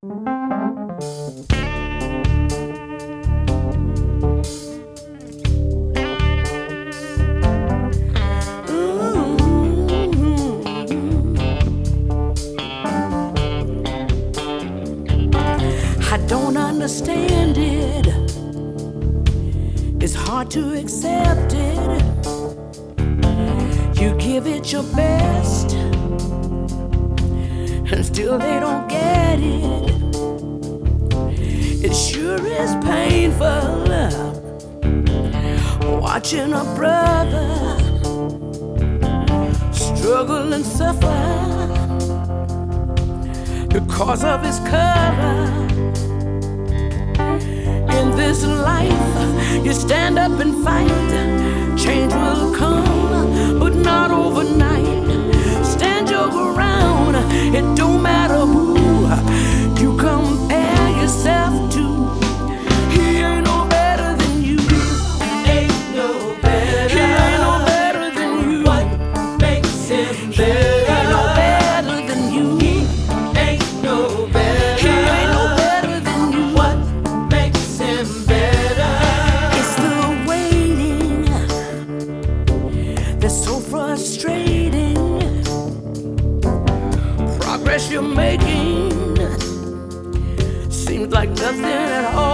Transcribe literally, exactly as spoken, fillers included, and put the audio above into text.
I don't understand it. It's hard to accept it. You give it your best, and still they don't get it. It sure is painful watching a brother struggle and suffer because of his cover. In this life, you stand up and fight. Change will come, but not overnight. Stand your ground, it don't matter who you compare yourself to. He ain't no better than you. Ain't no better. He ain't no better than you. What makes him better? He ain't no better than you. He ain't no better. He ain't no better than you. What makes him better? It's the waiting that's so frustrating. Progress you're making seems like nothing at all.